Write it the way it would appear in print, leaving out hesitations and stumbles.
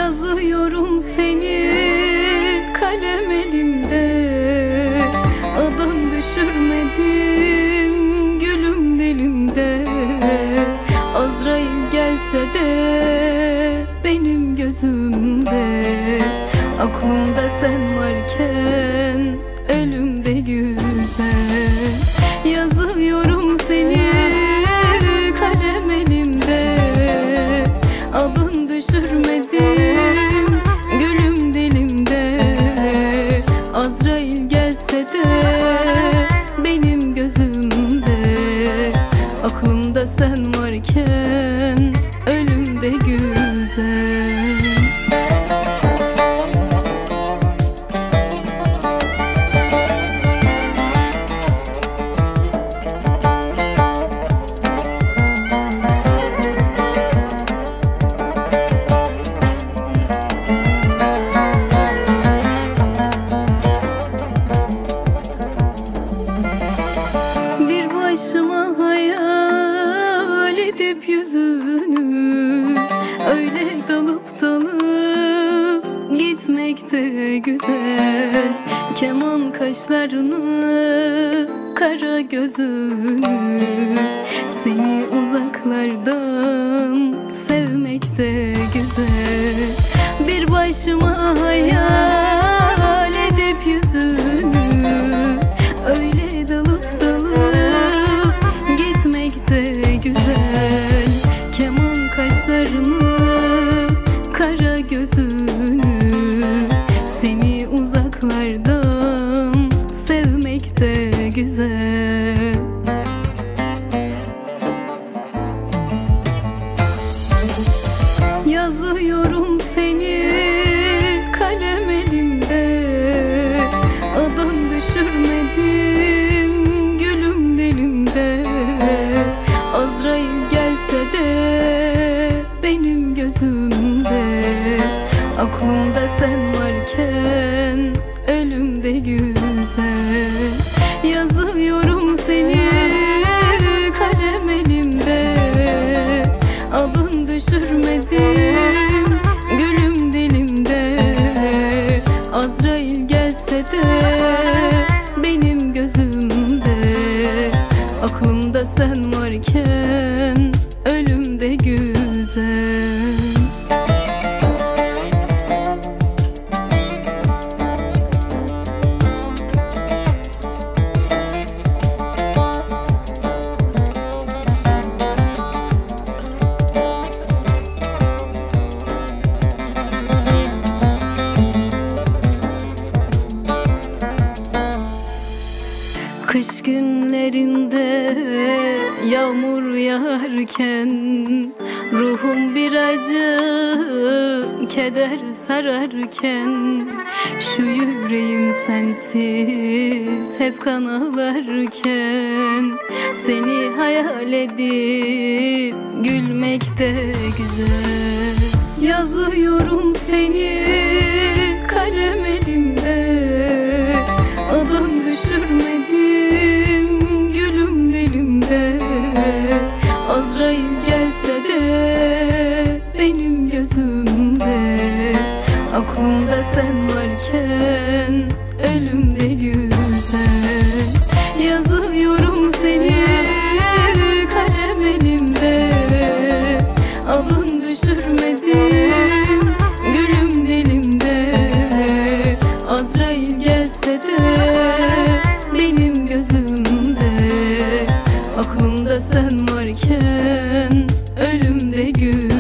Yazıyorum seni kalem elimde, adın düşürmedim gülüm dilimde. Azrail gelse de benim gözümde, aklımda sen varken ölüm de güzel. Yazıyorum seni kalem elimde, adın düşürmedim gülüm dilimde. Azrail gelse de benim gözümde, aklımda sen varken ölüm de güzel. Başıma hayal edip yüzünü, öyle dalıp dalıp gitmek de güzel. Keman kaşlarını, kara gözünü, seni uzaklardan sevmek de güzel. Bir başıma hayal edip yüzünü, öyle dalıp dalıp gitmek de güzel. Keman kaşlarını, kara gözünü, seni uzaklardan sevmek de güzel. Yazıyorum seni kalem elimde, adın düşürmedim gülüm dilimde. Azrail gelse de benim gözümde, aklımda sen varken ölüm de güzel. Yazıyorum seni kalem elimde, adın düşürmedim gülüm dilimde. Azrail gelse de benim gözümde, aklımda sen varken ölüm de güzel. Kış günlerinde yağmur yağarken, ruhum bir acı keder sararken, şu yüreğim sensiz hep kan ağlarken, seni hayal edip gülmek de güzel. Yazıyorum seni kalem elimde, adın düşürmedim gülüm dilimde. Azrail gelse de benim gözümde, aklımda sen varken ölüm de güzel. Yazıyorum seni kalem elimde, adın düşürmedim gülüm dilimde. Azrail gelse de benim gözümde, aklımda sen varken ölüm de güzel.